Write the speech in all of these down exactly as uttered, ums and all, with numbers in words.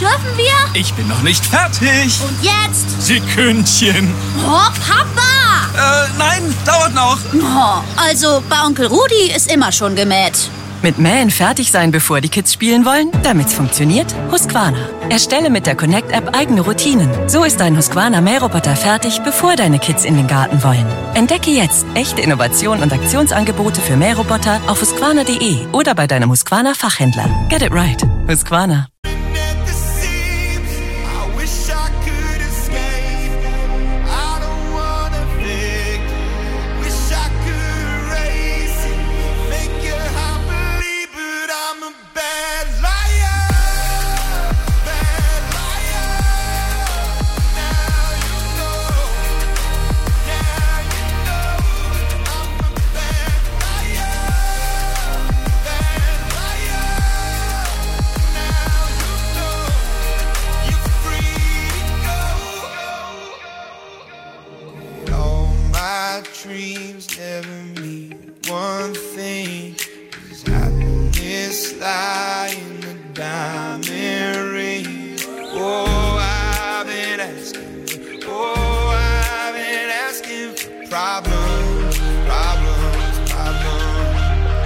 Dürfen wir? Ich bin noch nicht fertig. Und jetzt? Sekündchen. Oh, Papa! Äh, nein, dauert noch. Oh, also, bei Onkel Rudi ist immer schon gemäht. Mit Mähen fertig sein, bevor die Kids spielen wollen? Damit's funktioniert, Husqvarna. Erstelle mit der Connect-App eigene Routinen. So ist dein Husqvarna Mähroboter fertig, bevor deine Kids in den Garten wollen. Entdecke jetzt echte Innovationen und Aktionsangebote für Mähroboter auf husqvarna punkt de oder bei deinem Husqvarna Fachhändler. Get it right. Husqvarna. Dreams never mean one thing. Is happiness lie in the diamond ring? Oh, I've been asking. Oh, I've been asking for problems, problems, problems.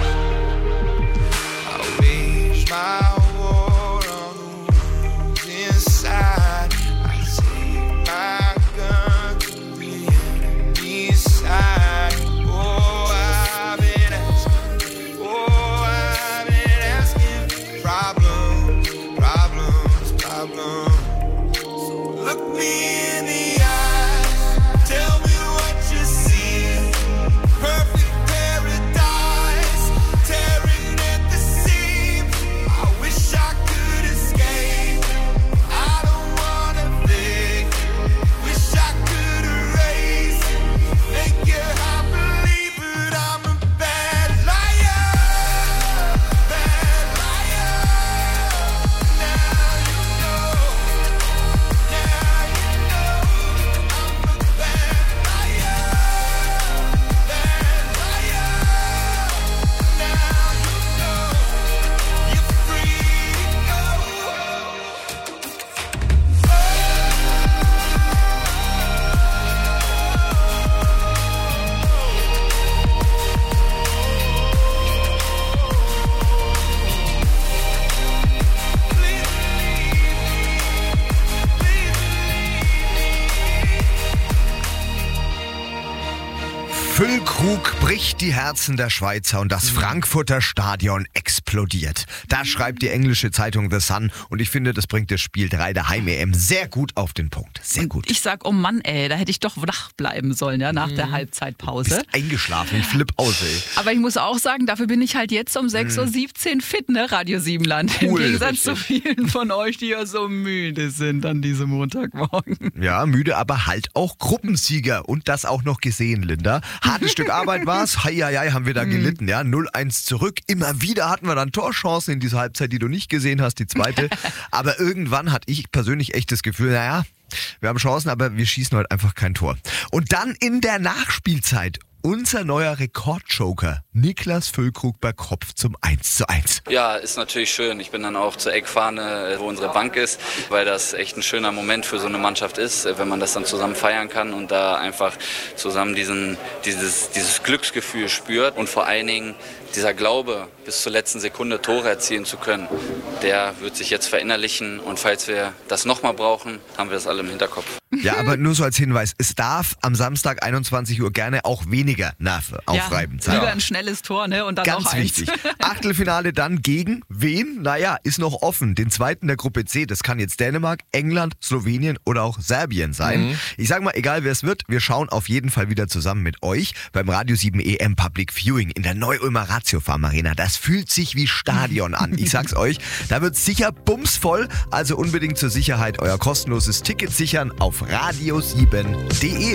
I wage my war on the wounds inside. I take my gun to the enemy's side. Füllkrug bricht die Herzen der Schweizer und das Frankfurter Stadion explodiert. Da schreibt die englische Zeitung The Sun und ich finde, das bringt das Spiel drei der Heim-E M sehr gut auf den Punkt. Sehr gut. Ich sag, oh Mann, ey, da hätte ich doch wach bleiben sollen, ja, nach mhm. der Halbzeitpause. Bist eingeschlafen, ich flipp aus, ey. Aber ich muss auch sagen, dafür bin ich halt jetzt um sechs Uhr siebzehn fit, ne, Radio Siebenland. Cool, Im Gegensatz richtig. zu vielen von euch, die ja so müde sind an diesem Montagmorgen. Ja, müde, aber halt auch Gruppensieger und das auch noch gesehen, Linda. Hartes Stück Arbeit war's. Hei, hei, hei, haben wir da gelitten, ja. null eins zurück. Immer wieder hatten wir dann Torchancen in dieser Halbzeit, die du nicht gesehen hast, die zweite. Aber irgendwann hatte ich persönlich echt das Gefühl, naja, wir haben Chancen, aber wir schießen heute einfach kein Tor. Und dann in der Nachspielzeit unser neuer Rekordjoker, Niklas Füllkrug bei Kopf zum eins zu eins. Ja, ist natürlich schön. Ich bin dann auch zur Eckfahne, wo unsere Bank ist, weil das echt ein schöner Moment für so eine Mannschaft ist, wenn man das dann zusammen feiern kann und da einfach zusammen diesen, dieses, dieses Glücksgefühl spürt und vor allen Dingen dieser Glaube, bis zur letzten Sekunde Tore erzielen zu können, der wird sich jetzt verinnerlichen und falls wir das nochmal brauchen, haben wir das alle im Hinterkopf. Ja, aber nur so als Hinweis, es darf am Samstag einundzwanzig Uhr gerne auch weniger Nerven aufreibend sein. Lieber ein schnelles Tor, ne? Und dann Ganz noch eins. wichtig. Achtelfinale dann gegen wen? Naja, ist noch offen. Den zweiten der Gruppe C. Das kann jetzt Dänemark, England, Slowenien oder auch Serbien sein. Mhm. Ich sag mal, egal wer es wird, wir schauen auf jeden Fall wieder zusammen mit euch beim Radio sieben E M Public Viewing in der Neu-Ulmer Ratio Farm Arena. Das fühlt sich wie Stadion an. Ich sag's euch, da wird sicher bumsvoll. Also unbedingt zur Sicherheit euer kostenloses Ticket sichern auf radio sieben punkt de.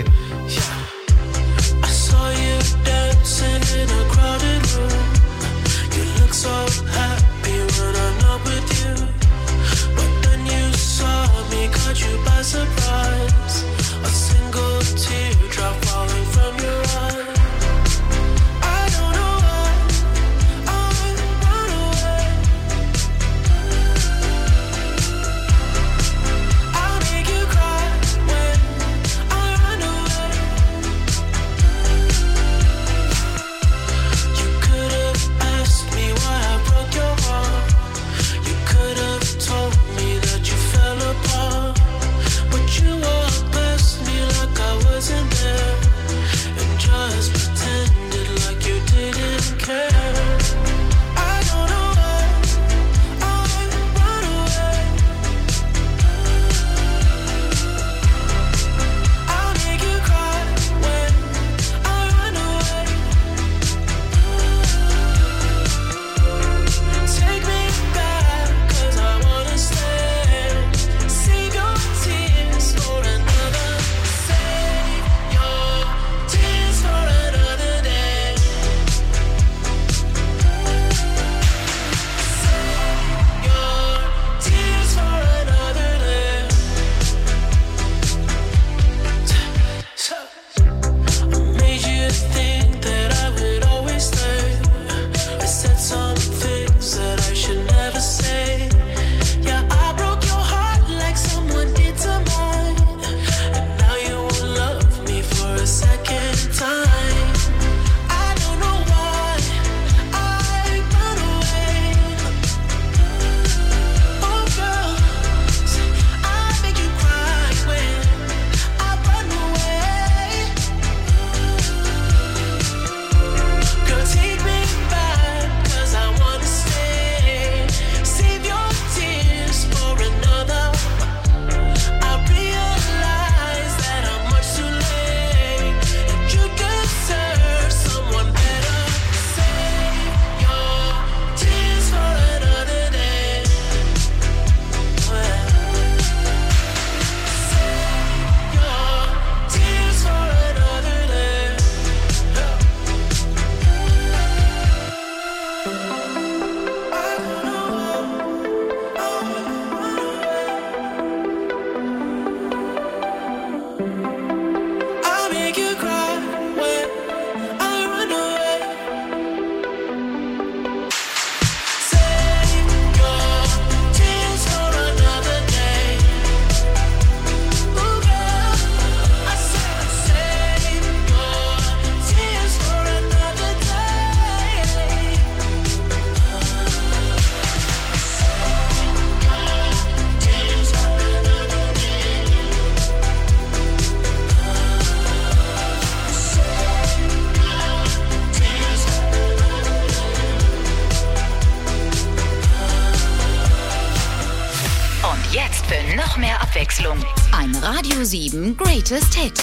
jetzt für noch mehr Abwechslung Ein Radio sieben Greatest Hit.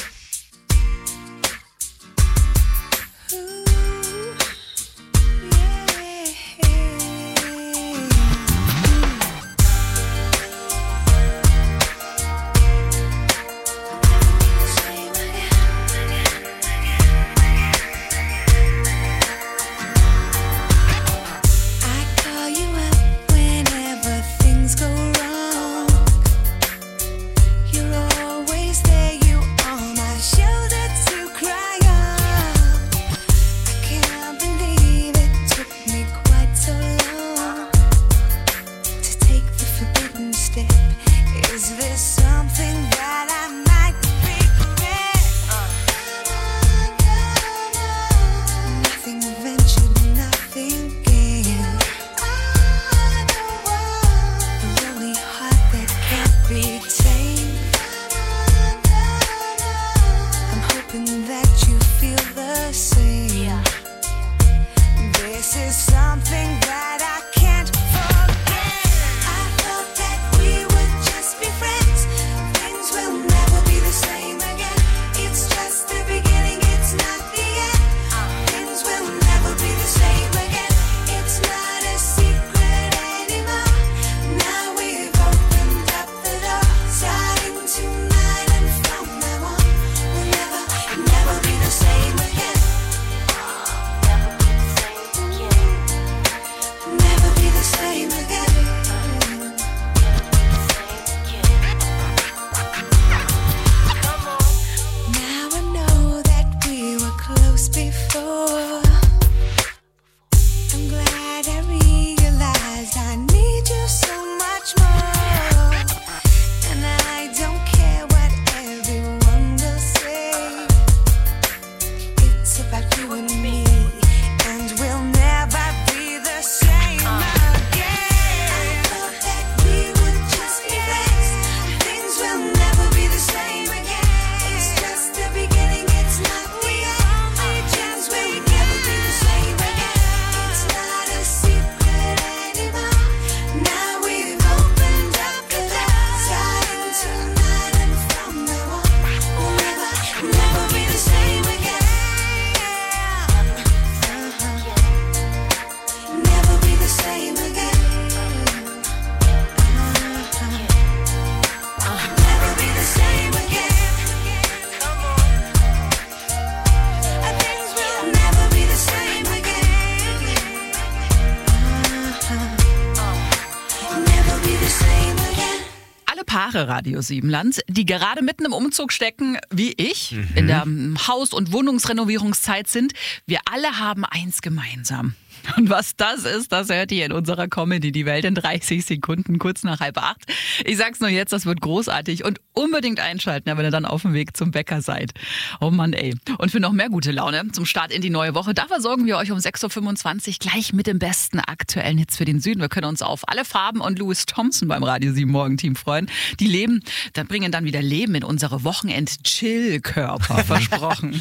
Radio Siebenland, die gerade mitten im Umzug stecken, wie ich, mhm. in der Haus- und Wohnungsrenovierungszeit sind. Wir alle haben eins gemeinsam. Und was das ist, das hört ihr in unserer Comedy Die Welt in dreißig Sekunden, kurz nach halb acht. Ich sag's nur jetzt, das wird großartig und unbedingt einschalten, wenn ihr dann auf dem Weg zum Bäcker seid. Oh Mann, ey. Und für noch mehr gute Laune zum Start in die neue Woche, da versorgen wir euch um sechs Uhr fünfundzwanzig gleich mit dem besten aktuellen Hits für den Süden. Wir können uns auf alle Farben und Louis Thompson beim Radio sieben Morgenteam freuen. Die leben, dann bringen dann wieder Leben in unsere Wochenend-Chill-Körper, versprochen.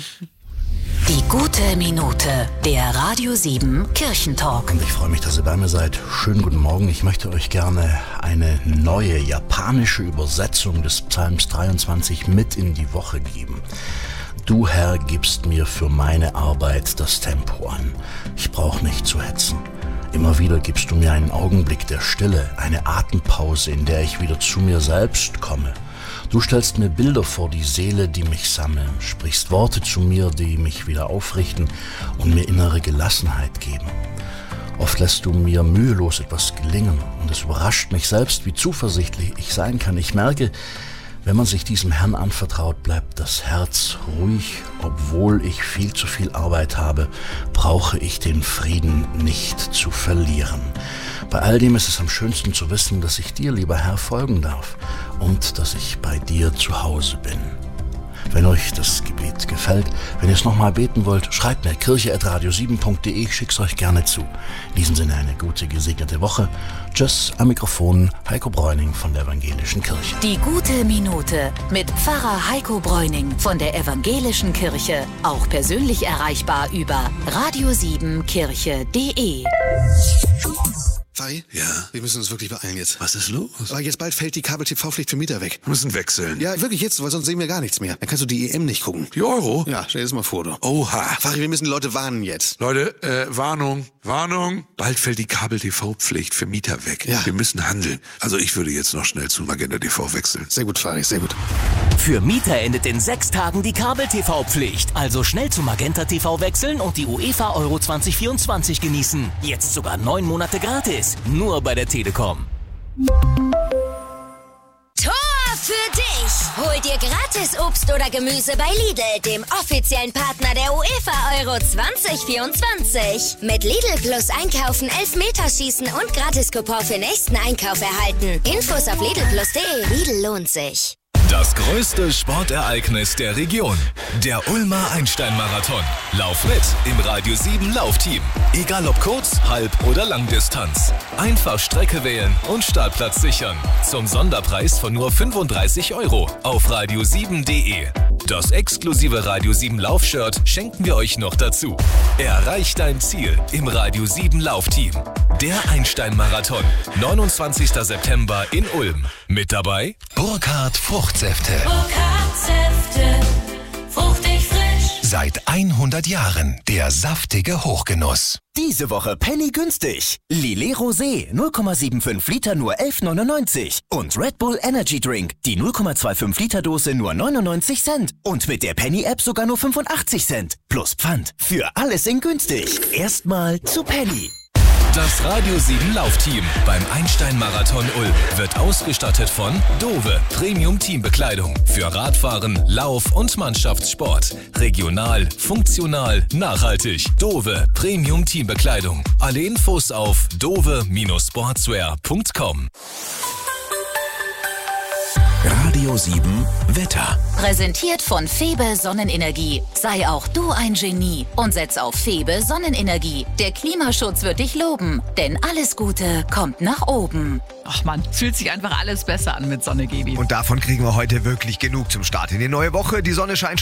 Die gute Minute, der Radio sieben Kirchentalk. Und ich freue mich, dass ihr bei mir seid. Schönen guten Morgen. Ich möchte euch gerne eine neue japanische Übersetzung des Psalms dreiundzwanzig mit in die Woche geben. Du, Herr, gibst mir für meine Arbeit das Tempo an. Ich brauche nicht zu hetzen. Immer wieder gibst du mir einen Augenblick der Stille, eine Atempause, in der ich wieder zu mir selbst komme. Du stellst mir Bilder vor die Seele, die mich sammeln, sprichst Worte zu mir, die mich wieder aufrichten und mir innere Gelassenheit geben. Oft lässt du mir mühelos etwas gelingen und es überrascht mich selbst, wie zuversichtlich ich sein kann. Ich merke, wenn man sich diesem Herrn anvertraut, bleibt das Herz ruhig. Obwohl ich viel zu viel Arbeit habe, brauche ich den Frieden nicht zu verlieren. Bei all dem ist es am schönsten zu wissen, dass ich dir, lieber Herr, folgen darf und dass ich bei dir zu Hause bin. Wenn euch das Gebet gefällt, wenn ihr es nochmal beten wollt, schreibt mir kirche at radio sieben punkt de, ich schick's euch gerne zu. In diesem Sinne eine gute, gesegnete Woche. Tschüss, am Mikrofon Heiko Bräuning von der Evangelischen Kirche. Die gute Minute mit Pfarrer Heiko Bräuning von der Evangelischen Kirche. Auch persönlich erreichbar über radio sieben kirche punkt de. Fari? Ja? Wir müssen uns wirklich beeilen jetzt. Was ist los? Aber jetzt bald fällt die Kabel-T V-Pflicht für Mieter weg. Wir müssen wechseln. Ja, wirklich jetzt, weil sonst sehen wir gar nichts mehr. Dann kannst du die E M nicht gucken. Die Euro? Ja, stell dir das mal vor, du. Oha. Fari, wir müssen die Leute warnen jetzt. Leute, äh, Warnung, Warnung. Bald fällt die Kabel-T V-Pflicht für Mieter weg. Ja. Wir müssen handeln. Also ich würde jetzt noch schnell zu Magenta T V wechseln. Sehr gut, Fari, sehr gut. Für Mieter endet in sechs Tagen die Kabel-T V-Pflicht. Also schnell zu Magenta T V wechseln und die UEFA Euro zwanzig vierundzwanzig genießen. Jetzt sogar neun Monate gratis. Nur bei der Telekom. Tor für dich! Hol dir gratis Obst oder Gemüse bei Lidl, dem offiziellen Partner der UEFA Euro zwanzig vierundzwanzig. Mit Lidl Plus einkaufen, Elfmeterschießen und Gratis-Coupon für nächsten Einkauf erhalten. Infos auf lidl plus punkt de. Lidl lohnt sich. Das größte Sportereignis der Region. Der Ulmer Einstein-Marathon. Lauf mit im Radio sieben Laufteam. Egal ob Kurz-, Halb- oder Langdistanz. Einfach Strecke wählen und Startplatz sichern. Zum Sonderpreis von nur fünfunddreißig Euro auf radio sieben punkt de. Das exklusive Radio sieben Laufshirt schenken wir euch noch dazu. Erreich dein Ziel im Radio sieben Laufteam. Der Einstein-Marathon. neunundzwanzigster September in Ulm. Mit dabei Burkhardt Fruchtsäfte. Burkhardt Säfte, fruchtig frisch. Seit hundert Jahren der saftige Hochgenuss. Diese Woche Penny günstig. Lillet Rosé null Komma fünfundsiebzig Liter nur elf neunundneunzig. Und Red Bull Energy Drink, die null Komma fünfundzwanzig Liter Dose nur neunundneunzig Cent. Und mit der Penny App sogar nur fünfundachtzig Cent. Plus Pfand. Für alles in günstig. Erstmal zu Penny. Das Radio sieben Laufteam beim Einstein-Marathon Ulm wird ausgestattet von Dove Premium Teambekleidung für Radfahren, Lauf- und Mannschaftssport. Regional, funktional, nachhaltig. Dove Premium Teambekleidung. Alle Infos auf dove Sportswear punkt com. Radio sieben Wetter. Präsentiert von Febe Sonnenenergie. Sei auch du ein Genie und setz auf Febe Sonnenenergie. Der Klimaschutz wird dich loben, denn alles Gute kommt nach oben. Ach man, es fühlt sich einfach alles besser an mit Sonne, Gebi. Und davon kriegen wir heute wirklich genug zum Start in die neue Woche. Die Sonne scheint schon